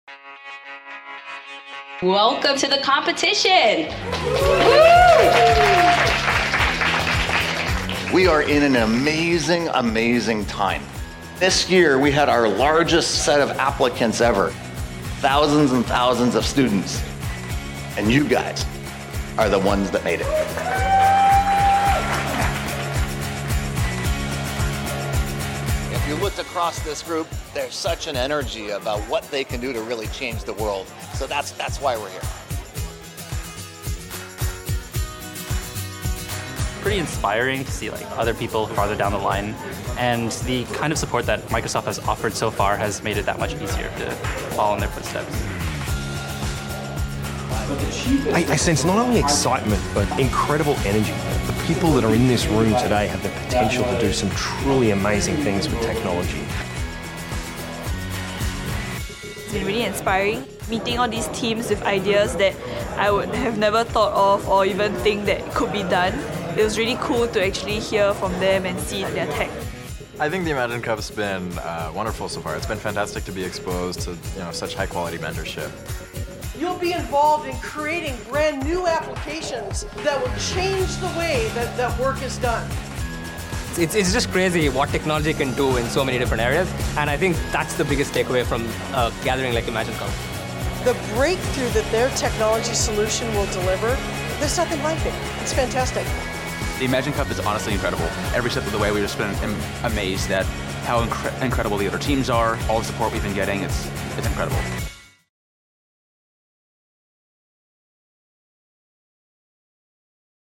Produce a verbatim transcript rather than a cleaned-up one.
Welcome to the competition. We are in an amazing, amazing time. This year, we had our largest set of applicants ever. Thousands and thousands of students. And you guys are the ones that made it. If you looked across this group, there's such an energy about what they can do to really change the world. So that's, that's why we're here. Pretty inspiring to see like other people farther down the line, and the kind of support that Microsoft has offered so far has made it that much easier to follow in their footsteps. I, I sense not only excitement, but incredible energy. The people that are in this room today have the potential to do some truly amazing things with technology. It's been really inspiring, meeting all these teams with ideas that I would have never thought of or even think that could be done. It was really cool to actually hear from them and see their tech. I think the Imagine Cup's been uh, wonderful so far. It's been fantastic to be exposed to you know such high quality mentorship. You'll be involved in creating brand new applications that will change the way that, that work is done. It's, it's just crazy what technology can do in so many different areas, and I think that's the biggest takeaway from a gathering like Imagine Cup. The breakthrough that their technology solution will deliver, there's nothing like it. It's fantastic. The Imagine Cup is honestly incredible. Every step of the way, we've just been amazed at how incre- incredible the other teams are, all the support we've been getting. It's, it's incredible.